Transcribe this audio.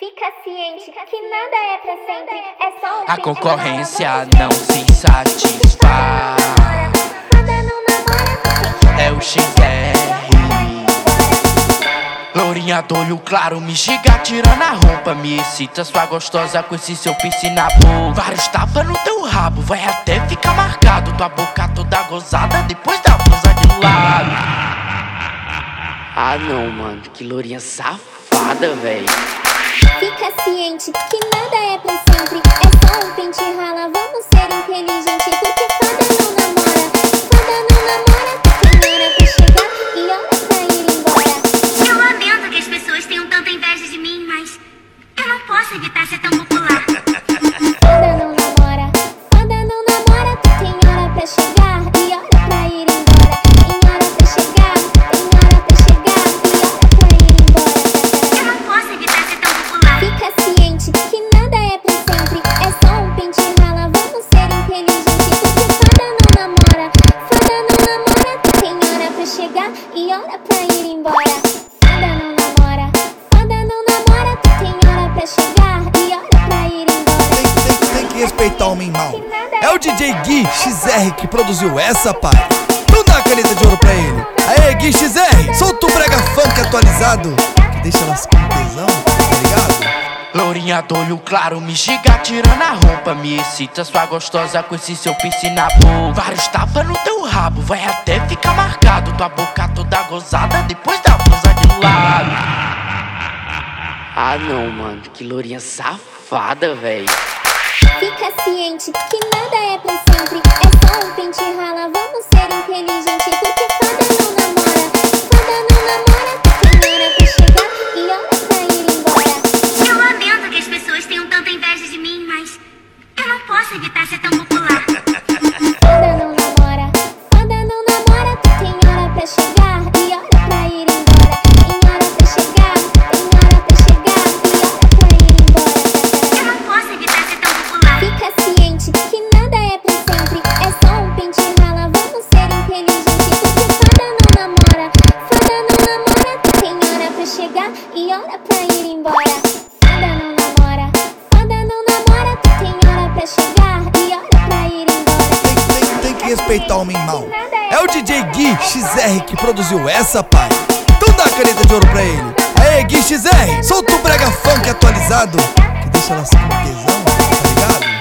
Fica ciente que nada é pra sempre, é só um A fim de concorrência semana, não se satisfaz. Fada não namora, É o XR. Lourinha do olho claro, me giga tirando a roupa. Me excita sua gostosa com esse seu piercing na boca. Vários tapas no teu rabo, vai até ficar marcado. Tua boca toda gozada depois da blusa de lado. Ah não, mano, que lourinha safada, véi. Fica ciente que nada é pra sempre, é só um pente rala, vamos ser inteligentes, porque fada não namora, tem hora pra chegar e hora pra ir embora. Eu lamento que as pessoas tenham tanta inveja de mim, mas eu não posso evitar ser tão popular. Fada não namora, tem hora pra chegar e hora pra ir embora. Tem hora pra chegar, tem hora pra chegar e hora pra ir embora. Eu não posso evitar ser tão popular. Fica ciente que nada é pra sempre, é só um pente rala, vamos ser inteligentes, porque fada não namora, tem hora pra chegar e hora pra ir embora. Fada não namora, tem hora pra chegar e hora pra ir embora. Tem que respeitar o homem mal. É o DJ Gui XR que produziu essa, pai. Então dá a caneta de ouro pra ele. Aê, Gui XR, solta o brega funk atualizado, que deixa elas com tesão, tá ligado? Lourinha do olho claro, me giga tirando a roupa. Me excita sua gostosa com esse seu piercing na boca. Vários tapas no teu rabo, vai até ficar marcado. Tua boca toda gozada depois da blusa de lado. Ah não, mano, que lourinha safada, véi. Fica ciente que nada é pra sempre, é só um pente rala, vamos ser inteligentes, porque fada não namora, tem hora pra chegar e hora pra ir embora. Eu lamento que as pessoas tenham tanta inveja de mim, mas eu não posso evitar ser tão popular. Fada não namora, tem hora pra chegar e hora pra ir embora. Tem hora pra chegar, tem hora pra chegar e hora pra ir embora. Eu não posso evitar ser tão popular. Fica ciente que nada é pra sempre, é só um pente rala, vamos ser inteligentes, porque fada não namora, tem hora pra chegar e hora pra ir embora. Fada não namora, tem hora pra chegar e hora pra ir embora. Tem que respeitar o homem mal. É o DJ Gui XR que produziu essa, pai. Então dá a caneta de ouro pra ele. Aê, Gui XR, solta o brega funk atualizado, que deixa elas com tesão, tá ligado?